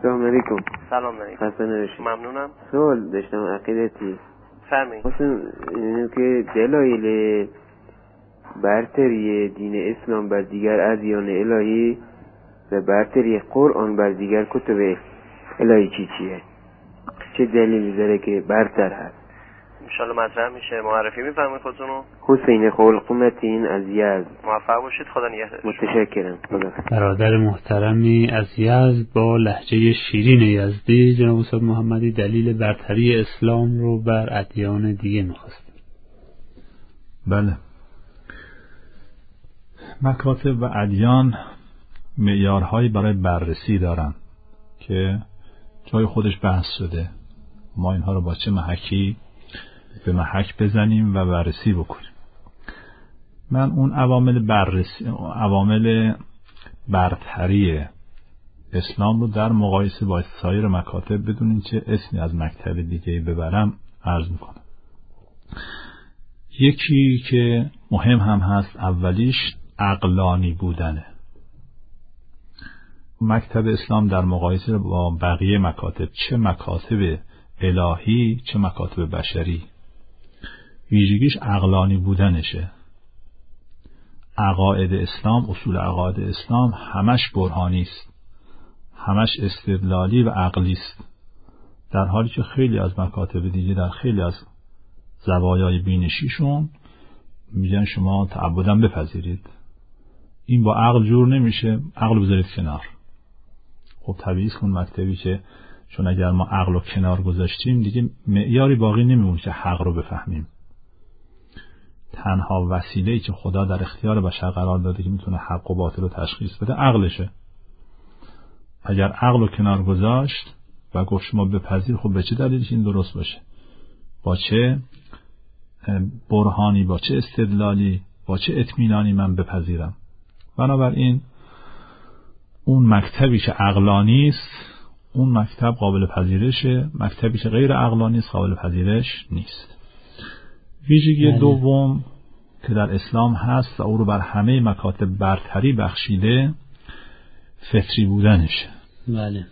سلام علیکم. سلام علیکم. خسته نباشید. ممنونم. سوال داشتم عقیدتی. فرمایید. مثلا اینه که دلایل برتری دین اسلام بر دیگر ادیان الهی و برتری قرآن بر دیگر کتب الهی چیه؟ چه دلیلی داره که برتر هست؟ انشالله مطرح میشه. معرفی میفرمایید خودتونو؟ حسین خلقمتین از یزد. موفق باشید. خدا نگهدارتون. متشکرم. خدا. برادر محترمی از یزد با لهجه شیرین یزدی، جناب استاد محمدی دلیل برتری اسلام رو بر ادیان دیگه می‌خواست. بله، مکاتب و ادیان معیارهایی برای بررسی دارن که جای خودش بحث شده. ما اینها رو با چه محکی به محک بزنیم و بررسی بکنیم. من اون عوامل برتری اسلام رو در مقایسه با سایر مکاتب بدون اینکه اسمی از مکتب دیگه ببرم عرض میکنم. یکی که مهم هم هست، اولیش عقلانی بودنه. مکتب اسلام در مقایسه با بقیه مکاتب، چه مکاتب الهی چه مکاتب بشری، ویژگیش عقلانی بودنشه. عقاید اسلام، اصول عقاید اسلام همش برهانی است، همش استدلالی و عقلی است، در حالی که خیلی از مکاتب دیگه در خیلی از زوایای بینشیشون میگن شما تعبداً بپذیرید. این با عقل جور نمیشه، عقل بذارید کنار. خب طبیعی است که اون مکتبی که چون اگر ما عقل رو کنار گذاشتیم دیگه معیاری باقی نمیمونه که حق رو بفهمیم. تنها وسیله‌ای که خدا در اختیار بشر قرار داده که میتونه حق و باطل رو تشخیص بده عقلشه. اگر عقل رو کنار گذاشت و گفت شما بپذیر، خب به چه دلیلی این درست باشه؟ با چه برهانی، با چه استدلالی، با چه اطمینانی من بپذیرم؟ بنابراین اون مکتبی که عقلانی است اون مکتب قابل پذیرشه، مکتبی که غیر عقلانی است قابل پذیرش نیست. ویژگی دوم که در اسلام هست و او رو بر همه مکاتب برتری بخشیده، فطری بودنشه. بله.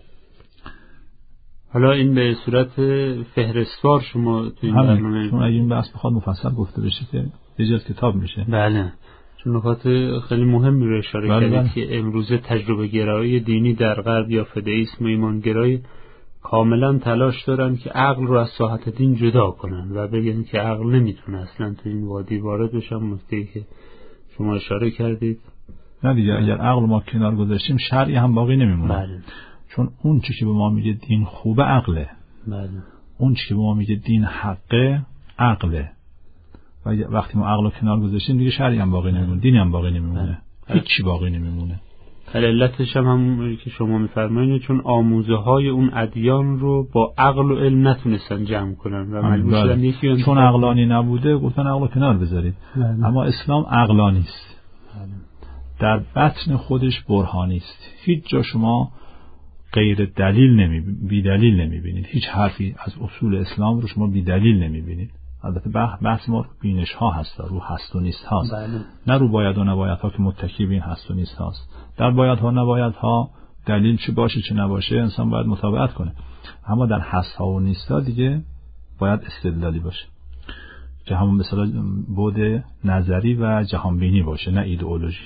حالا این به صورت فهرستوار شما تو این برنامه، چون اگه این بحث بخواد مفصل گفته بشه که یه جلد کتاب میشه. بله، چون نکات خیلی مهمی رو اشاره کردید که امروزه تجربه گرایی دینی در غرب یا فدائیسم و ایمان گرایی کاملا تلاش دارن که عقل رو از ساحت دین جدا کنن و بگن که عقل نمیتونه اصلا تو این وادی وارد بشه. نکته‌ای که شما اشاره کردید. نه دیگه، اگر عقل ما کنار گذاشتیم شرعی هم باقی نمیمونه. بله. چون اون چیزی که به ما میگه دین خوبه عقله. بله. اون چیزی که به ما میگه دین حقه عقله. و وقتی ما عقل رو کنار گذاشتیم دیگه شرعی هم باقی نمیمونه، دینی هم باقی نمیمونه، هیچی باقی نمیمونه. علتش هم که شما میفرمایید چون آموزه های اون ادیان رو با عقل و علم نتونستن جمع کنن و مجبور شدن یکی چون عقلانی نبوده گفتن عقل رو کنار بذارید. اما اسلام عقلانی است، در بطن خودش برهانی است. هیچ جا شما غیر دلیل بی دلیل نمیبینید. هیچ حرفی از اصول اسلام رو شما بی دلیل نمیبینید. البته بحث ما بینش ها هست، رو هست و نیست هاست. نه رو باید و نباید ها که متکی به این هست و نیست هاست. در باید ها نباید ها دلیل چه باشه چه نباشه انسان باید مطابقت کنه. اما در هست ها و نیست ها دیگه باید استدلالی باشه که همون مثلا بعد نظری و جهانبینی باشه، نه ایدئولوژی.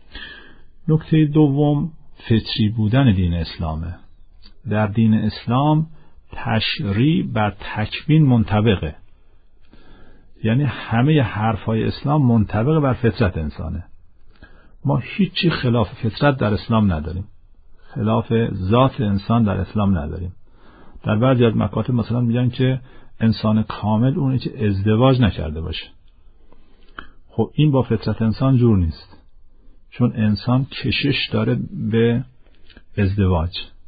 نکته دوم فطری بودن دین اسلامه. در دین اسلام تشریع بر تکوین منطبقه، یعنی همه حرفای اسلام منطبق بر فطرت انسانه. ما هیچی خلاف فطرت در اسلام نداریم، خلاف ذات انسان در اسلام نداریم. در بعضی از مکاتب مثلا میگن که انسان کامل اونه که ازدواج نکرده باشه. خب این با فطرت انسان جور نیست، چون انسان کشش داره به ازدواج.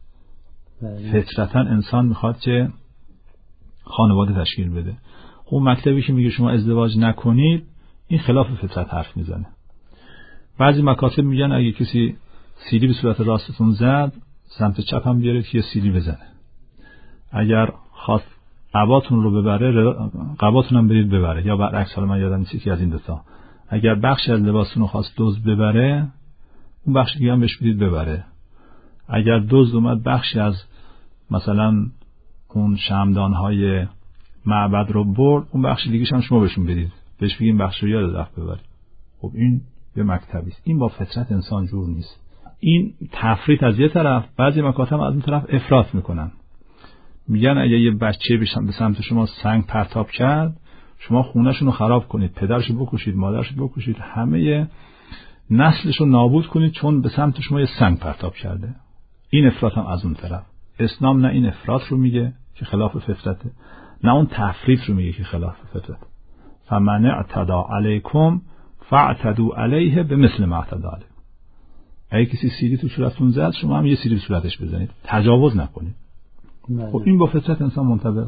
فطرتا انسان میخواد که خانواده تشکیل بده. خب مکتبی که میگه شما ازدواج نکنید این خلاف فطرت حرف میزنه. بعضی مکاتب میگن اگه کسی سیلی به صورت راستتون زد سمت چپ هم بیارید که سیلی بزنه. اگر خواست قباتون رو ببره قباتون هم برید ببره، یا برعکس. حالا من یادم نیست که از این دوتا اگر بخش از لباستون رو خواست دزد ببره اون بخش دیگه هم بهش بدید ببره. اگر دزد اومد بخشی از مثلا اون شمعدان‌های معبد رو برد، اون بخش دیگه هم شما بهشون بدید، بهش بگیم بخش رو یاد رفت ببرید. خب این یه مکتبی است. این با فطرت انسان جور نیست. این تفریط از یه طرف، بعضی مکاتب از اون طرف افراط میکنن. میگن اگه یه بچه به سمت شما سنگ پرتاب کرد، شما خونه‌شون رو خراب کنید، پدرش رو بکشید، مادرش رو بکشید، همه نسلش رو نابود کنید چون به سمت شما یه سنگ پرتاب کرده. این افراط هم از اون طرف. اسلام نه این افراط رو میگه که خلاف فطرته، نه اون تفریط رو میگه که خلاف فطرته. فمن اعتدى علیکم فاعتدوا علیه بمثل ما اعتدى علیکم. اگه کسی سیلی تو صورتتون زد، شما هم یه سیلی تو صورتش بزنید، تجاوز نکنید. خب این با فطرت انسان منطبق.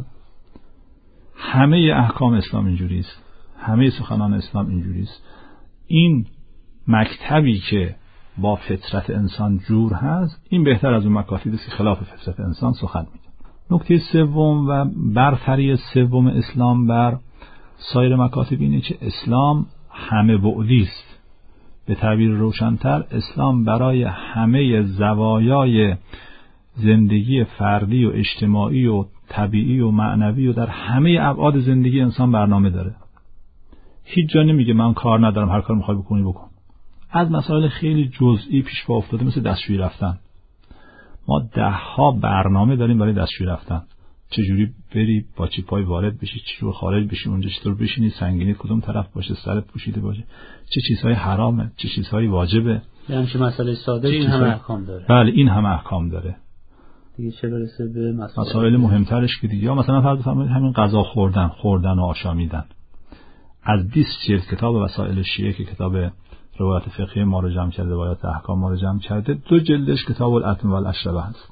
همه احکام اسلام اینجوری است، همه سخنان اسلام اینجوری است. این مکتبی که با فطرت انسان جور هست، این بهتر از اون مکاتبی است که خلاف فطرت انسان سخن میگه. نکته سوم و برتری سوم اسلام بر سایر مکاتب اینه که اسلام همه بعدی است. به تعبیر روشن‌تر، اسلام برای همه زوایای زندگی فردی و اجتماعی و طبیعی و معنوی و در همه ابعاد زندگی انسان برنامه داره. هیچ جا نمیگه من کار ندارم، هر کار میخوای بکنی بکن. از مسائل خیلی جزئی پیش پا افتاده، مثل دستشویی رفتن. ما 10 برنامه داریم برای دستشویی رفتن. چجوری بری، با چی پای وارد بشی، چجوری خارج بشی، اونجا چطور بشینی، سنگینی کدوم طرف باشه، سرت پوشیده باشه، چه چیزهای حرامه، چه چیزهایی واجبه. یعنی چه مسئله ساده این همه احکام داره. بله این همه احکام داره. دیگه چه برسه به مسائل مهمترش که دیگه، مثلا فرض بفرمایید همین غذا خوردن و آشامیدن. از 20 جلد کتاب وسائل شیعه که کتاب روایت فقهی ما رو جمع کرده، روایت احکام ما رو جمع کرده، 2 جلدش کتاب الاطعمه والاشربه هست.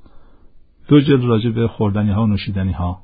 2 جلد راجع به خوردنی ها و نوشیدنی ها.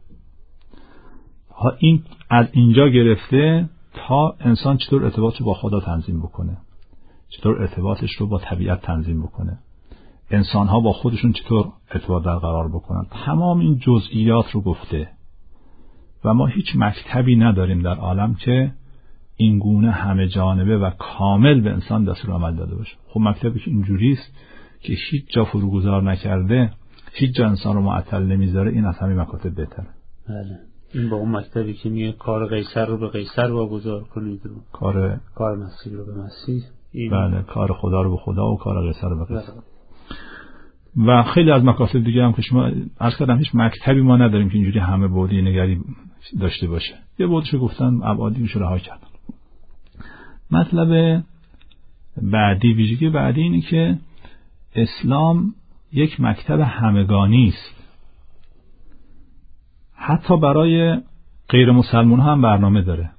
این از اینجا گرفته تا انسان چطور ارتباطش رو با خدا تنظیم بکنه، چطور ارتباطش رو با طبیعت تنظیم بکنه، انسان ها با خودشون چطور ارتباط برقرار بکنن، تمام این جزئیات رو گفته. و ما هیچ مکتبی نداریم در عالم که این گونه همه جانبه و کامل به انسان دستور عمل داده باشه. خب مکتبی که اینجوری است که هیچ جا فروگذار نکرده، هیچ جا انسان رو معطل نمیذاره، این از همه مکاتب بهتره. بله. این با اون مکتبی که میگه کار قیصر رو به قیصر واگذار کنید و کار مسیح رو به مسیح، بله، کار خدا رو به خدا و کار قیصر رو به قیصر. و خیلی از مکاتب دیگه هم که شما عرض کردم هیچ مکتبی ما نداریم که اینجوری همه بعدی نگری داشته باشه. یه بعدشو گفتن، ابعادیش رو رها کردن. مطلب بعدی، ویژگی بعدی اینه که اسلام یک مکتب همگانی است. حتی برای غیر مسلمان هم برنامه داره.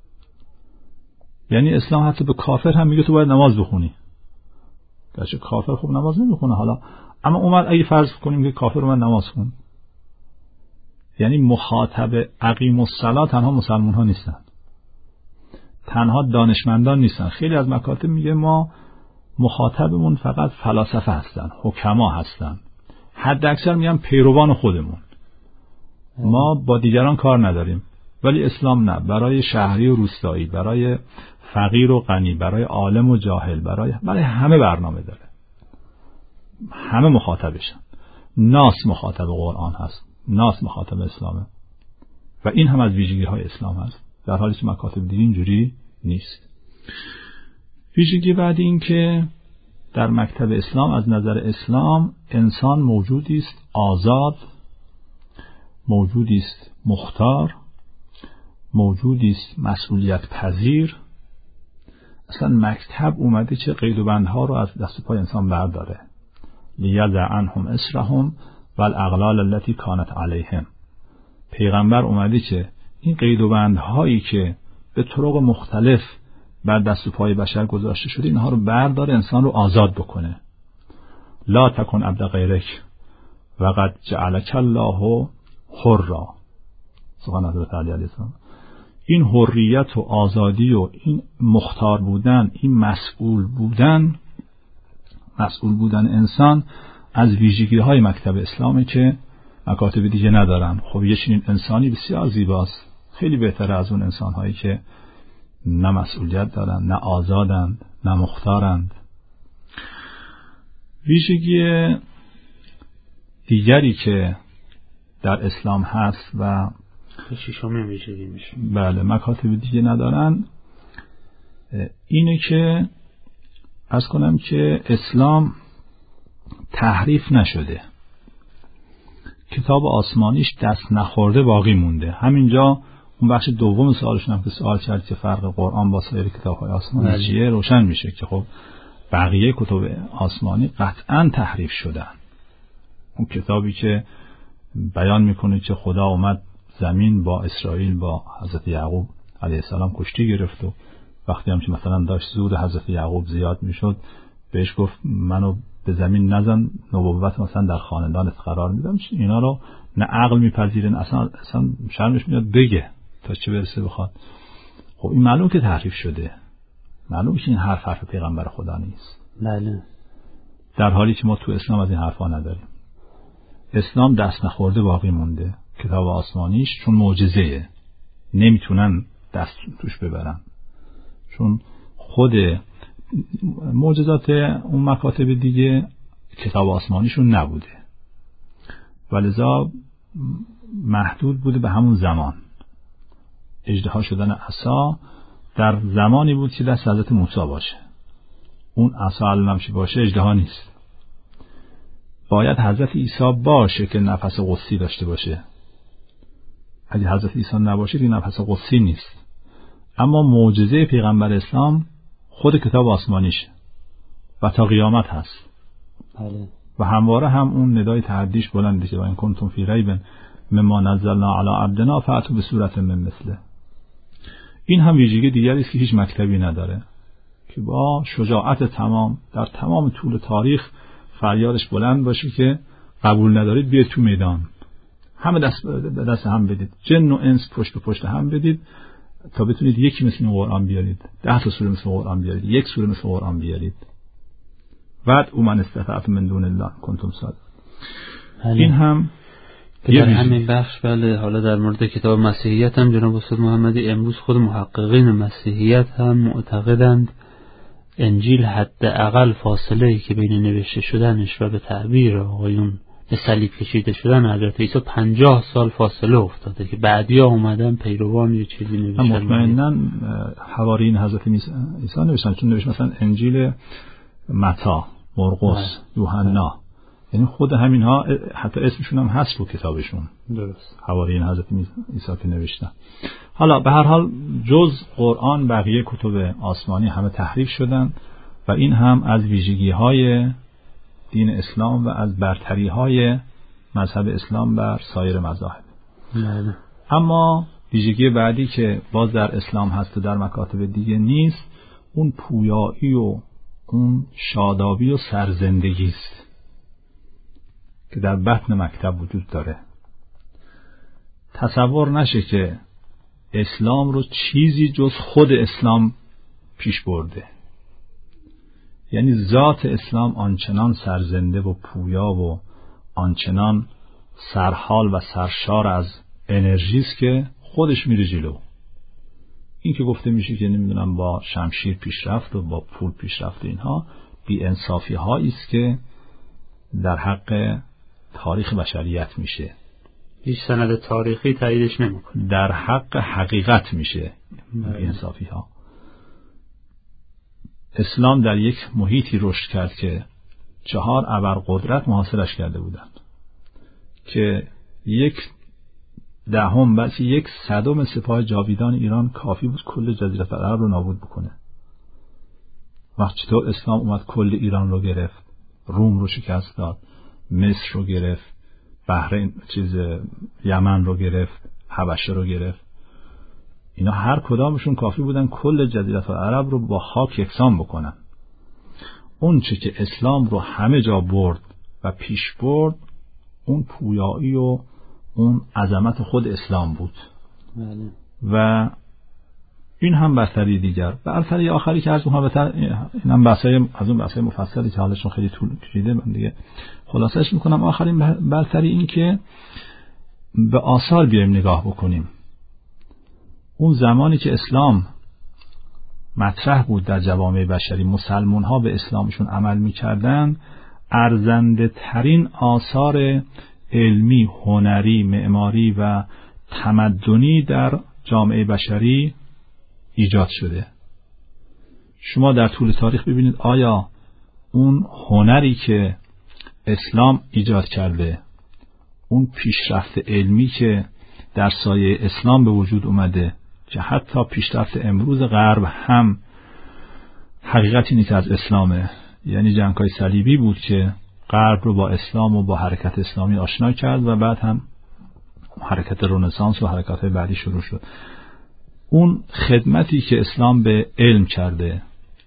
یعنی اسلام حتی به کافر هم میگه تو باید نماز بخونی. گرچه کافر خب نماز نمیخونه حالا، اما اومد اگه فرض کنیم که کافر اومد نماز خون، یعنی مخاطب اقیم الصلاة تنها مسلمان ها نیستن، تنها دانشمندان نیستن. خیلی از مکاتب میگه ما مخاطبمون فقط فلاسفه هستن، حکما هستن، حد اکثر میگن پیروان خودمون، ما با دیگران کار نداریم. ولی اسلام نه، برای شهری و روستایی، برای فقیر و غنی، برای عالم و جاهل، برای همه برنامه داره، همه مخاطبشن. ناس مخاطب قرآن هست، ناس مخاطب اسلامه و این هم از ویژگی های اسلام هست، در حالی که مکاتب دیگه اینجوری نیست. ویژگی بعدی این که در مکتب اسلام از نظر اسلام انسان موجودی است آزاد، موجودی است مختار، موجودی است مسئولیت پذیر. اصلا مکتب اومده چه قید و بندها رو از دست پای انسان برداره. لیضع عنهم اسرهم والاغلال التي كانت علیهم. پیغمبر اومده که این قید و بندهایی که به طرق مختلف بر دست و پای بشر گذاشته شده اینها رو برداره، انسان رو آزاد بکنه. لا تکن عبد غیرک وقد جعلک الله حرا. سبحان حضرت علی علیه السلام. این حریت و آزادی و این مختار بودن، این مسئول بودن انسان از ویژگی های مکتب اسلامه که مکاتب دیگه ندارن. خب یه چنین انسانی بسیار زیباست، خیلی بهتره از اون انسان هایی که نه مسئولیت دارن، نه آزادند، نه مختارند. ویژگی دیگری که در اسلام هست و ششمی ویژگی میشه، بله، مکاتب دیگه ندارن، اینه که عرض کنم که اسلام تحریف نشده، کتاب آسمانیش دست نخورده باقی مونده. همینجا اون بخش دوم سوالشون هم که سوال کرد که فرق قرآن با سایر کتاب‌های آسمانی چیه، روشن میشه که خب بقیه کتب آسمانی قطعاً تحریف شدن. اون کتابی که بیان میکنه که خدا اومد زمین با اسرائیل با حضرت یعقوب علیه السلام کشتی گرفت و وقتی هم که مثلا داشت زود حضرت یعقوب زیاد میشد بهش گفت منو به زمین نزن، نبوت مثلا در خاندانت قرار میدم، اینا رو نه عقل میپذیره نه اصلا شرمش میاد بگه تا چه برسه بخواد. خب این معلوم که تحریف شده، معلوم که این حرف پیغمبر خدا نیست. بله. در حالی که ما تو اسلام از این حرفا نداریم. اسلام دست نخورده باقی مونده، کتاب آسمانیش چون معجزه‌ایه نمیتونن دست توش ببرن، چون خود معجزات اون مکاتب دیگه کتاب آسمانیشون نبوده، ولذا محدود بوده به همون زمان. اژدها شدن عصا در زمانی بود که دست حضرت موسی باشه، اون عصا علمش باشه اژدها نیست. باید حضرت عیسی باشه که نفس قدسی داشته باشه، اگه حضرت عیسی نباشه که نفس قدسی نیست. اما معجزه پیغمبر اسلام خود کتاب آسمانیشه و تا قیامت هست. بله. و همواره هم اون ندای تحدیش بلنده که وان کنتم فی ریب مما نزلنا علی عبدنا فأتوا بسورة من مثله. این هم ویژگی دیگری است که هیچ مکتبی نداره، که با شجاعت تمام در تمام طول تاریخ فریادش بلند باشه که قبول ندارید بیاید تو میدان، همه دست به دست هم بدید، جن و انس پشت به پشت هم بدید تا بتونید یکی مثل قرآن بیارید، 10 تا سوره مثل قرآن بیارید، یک سوره مثل قرآن بیارید. بعد او من استطعت من دون الله کنتم صادق. این هم در همین بخش. بله. حالا در مورد کتاب مسیحیت هم جناب استاد محمدی امروز خود محققین مسیحیت هم معتقدند انجیل حداقل فاصله‌ای که بین نوشته شدنش و به تعبیر آقایون به صلیب کشیده شدن حضرت عیسی 50 سال فاصله افتاده که بعدیا اومدن پیروان یه چیزی نوشتن. مطمئناً حواریین حضرت عیسی نوشتن، چون نوشت مثلا انجیل متی، مرقس، یوحنا، یعنی خود همین ها حتی اسمشون هم هست رو کتابشون. درست. حواریین حضرت عیسی که نوشتن. حالا به هر حال جز قرآن بقیه کتب آسمانی همه تحریف شدن و این هم از ویژگی‌های دین اسلام و از برتری‌های مذهب اسلام بر سایر مذاهب. اما ویژگی بعدی که باز در اسلام هست و در مکاتب دیگه نیست، اون پویایی و اون شادابی و سرزندگی است که در بطن مکتب وجود داره. تصور نشه که اسلام رو چیزی جز خود اسلام پیش برده، یعنی ذات اسلام آنچنان سرزنده و پویا و آنچنان سرحال و سرشار از انرژی است که خودش میره جلو. این که گفته میشه که نمیدونم با شمشیر پیشرفت و با پول پیشرفت، اینها بی انصافی هایی است که در حق تاریخ بشریت میشه. هیچ سند تاریخی تاییدش نمیکنه. در حق حقیقت میشه بی انصافی ها. اسلام در یک محیطی رشد کرد که 4 ابرقدرت محاصرش کرده بودند، که 1/10 بلکه 1/100 سپاه جاویدان ایران کافی بود کل جزیره العرب رو نابود بکنه. وقتی چطور اسلام اومد کل ایران رو گرفت، روم رو شکست داد، مصر رو گرفت، بحرین یمن رو گرفت، حبشه رو گرفت، اینا هر کدامشون کافی بودن کل جزیره العرب رو با خاک یکسان بکنن. اون چه که اسلام رو همه جا برد و پیش برد، اون پویایی و اون عظمت خود اسلام بود. بله. و این هم برتری دیگر. برتری آخری که از اونها بهتر، این هم از اون بحثای مفصلی که حالشون خیلی طول کشیده، من دیگه خلاصش میکنم. آخرین برتری این که به آثار بیایم نگاه بکنیم. اون زمانی که اسلام مطرح بود در جوامع بشری، مسلمان ها به اسلامشون عمل میکردن، ارزنده ترین آثار علمی، هنری، معماری و تمدنی در جامعه بشری ایجاد شده. شما در طول تاریخ ببینید آیا اون هنری که اسلام ایجاد کرده، اون پیشرفت علمی که در سایه اسلام به وجود اومده که حتی پیشرفت امروز غرب هم حقیقت اینه که از اسلامه، یعنی جنگ‌های صلیبی بود که غرب رو با اسلام و با حرکت اسلامی آشنا کرد و بعد هم حرکت رنسانس و حرکت‌های بعدی شروع شد. اون خدمتی که اسلام به علم کرده،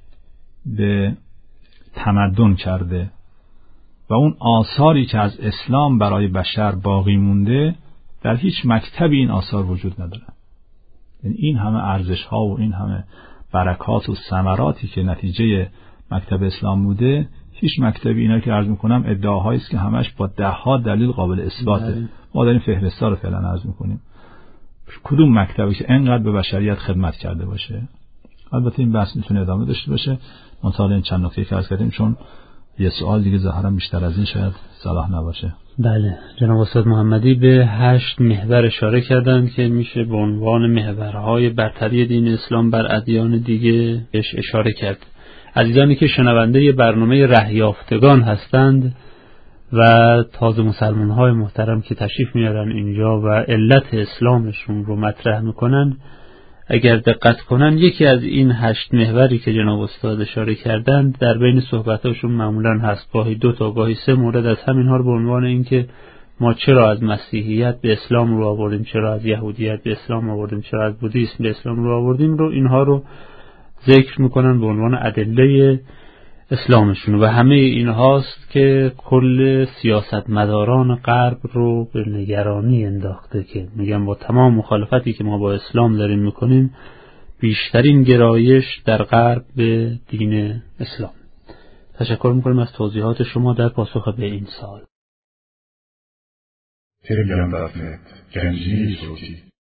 به تمدن کرده و اون آثاری که از اسلام برای بشر باقی مونده، در هیچ مکتبی این آثار وجود نداره. یعنی این همه ارزش‌ها و این همه برکات و ثمراتی که نتیجه مکتب اسلام بوده، هیچ مکتبی، اینا که عرض میکنم ادعاهایی است که همش با ده‌ها دلیل قابل اثباته. ما داریم فهرستا رو فعلا عرض میکنیم. کدوم مکتبی که انقدر به بشریت خدمت کرده باشه؟ البته این بحث میتونه ادامه داشته باشه. منتها این چند نکته که عرض کردیم، چون یه سوال دیگه ظاهرا بیشتر از این شاید صلاح نباشه. بله، جناب استاد محمدی به 8 محور اشاره کردند که میشه به عنوان محورهای برتری دین اسلام بر ادیان دیگه بهش اشاره کرد. عزیزانی که شنونده برنامه رهیافتگان هستند و تازه مسلمان‌های محترم که تشریف میارن اینجا و علت اسلامشون رو مطرح میکنن، اگر دقت کنن یکی از این 8 محوری که جناب استاد اشاره کردند در بین صحبتاشون معمولا هست، گاهی 2 تا گاهی 3 مورد از همین ها رو به عنوان این که ما چرا از مسیحیت به اسلام رو آوردیم، چرا از یهودیت به اسلام آوردیم، چرا از بودیسم به اسلام رو آوردیم، رو اینها رو ذکر میکنن به عنوان ادله اسلامشون. و همه این هاست که کل سیاستمداران غرب رو به نگرانی انداخته که میگن با تمام مخالفتی که ما با اسلام داریم میکنیم، بیشترین گرایش در غرب به دین اسلام. تشکر میکنیم از توضیحات شما در پاسخ به این سوال.